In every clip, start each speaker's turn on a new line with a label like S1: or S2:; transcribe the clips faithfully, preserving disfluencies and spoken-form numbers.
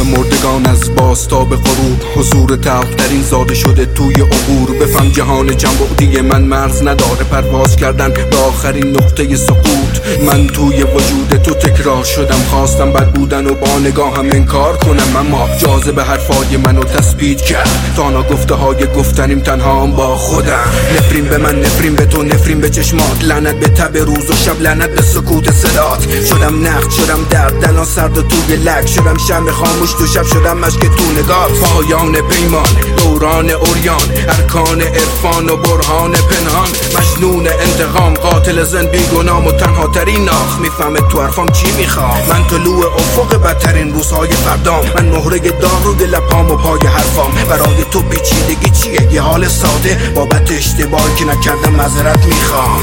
S1: مردگان از باستا به غروب، حضور تلخترین زاده شده توی عبور. بفهم جهان جنبعدی من مرز نداره، پرواز کردن به آخرین نقطه سقوط. من توی وجود تو تکرار شدم، خواستم بد بودن و با نگاهم انکار کنم، اما جاذبه حرفای منو تثبیت کرد. تانا گفته های گفتنیم تنها با خودم. نفرین به من، نفرین به تو، نفرین به چشمات، لعنت به تب روز و شب، لعنت به سکوت صدات. شدم نقد، شدم درد، دلان سرد و توی لک، شدم شمع خاموش تو شب، شدم مشک تو نگاه. پایان پیمان، دوران اوریان، ارکان عرفان و برهان پنهان. مجنون انتقام، قاتل زن بیگنام و تنها ترین ناخ. میفهمه تو حرفام چی میخوام. من طلوع افق بدترین روزهای فردام، من مهره داغ رو لپام و پای حرفام. برای تو پیچیدگی چیه؟ یه حال ساده، بابت اشتباهی که نکردم معذرت میخوام.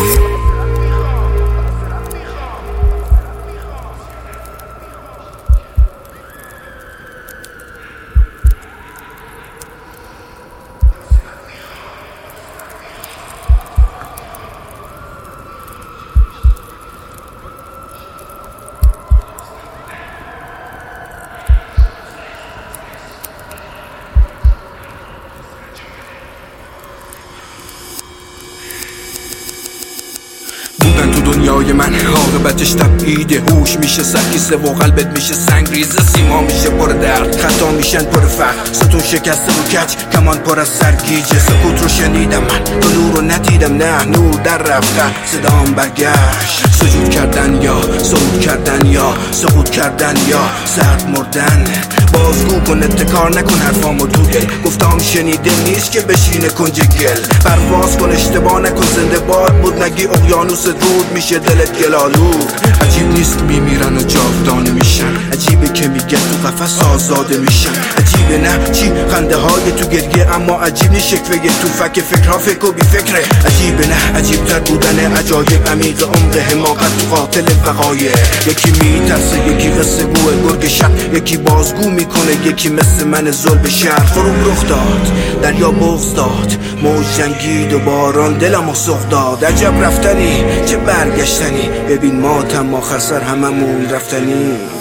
S1: بودن تو دنیای من، عاقبتش تبعید هوش میشه، سرکیسه و قلبت میشه سنگریزه، سیما میشه پر درد، خطا میشن پر فقر، ستون شکسته و کج، کمان پر از سرگیجه. سکوت رو شنیدم من، تو نور رو ندیدم، نه نور در رفتن، صدام برگشت. سجود کردن یا صعود کردن یا سقوط کردن یا سرد مردن. بازگو کن، اتکار نکن حرفامو تو دل، گفتم شنیده نیست که بشینه کنج گل. پرواز کن، اشتباه نکن، زنده باد بود نگی اقیانوس رود میشه دلت گلالود. عجیب نیست میمیرن و جاودانه میشن، عجیبه که میگن تو قفس آزاده میشن. عجیبه نه چی خنده های تو گریه، اما عجیب نیست شکوه تو فک فکرها فکر و بی فکره. عجیبه نه عجیب تر بودن عجایب، عمیق عمق حماقت تو قاتل وقایع. یکی میترسه، یکی قصه گوه گرگ شب، یکی بازگو میکنه، یکی مثل من ظلم شهر. غروب رخ داد، دریا بغض داد، موج جنگید و باران دلمو سوق داد. عجب رفتنی، چه برگشتنی، ببین ماتم آخر سر هممون رفتنی.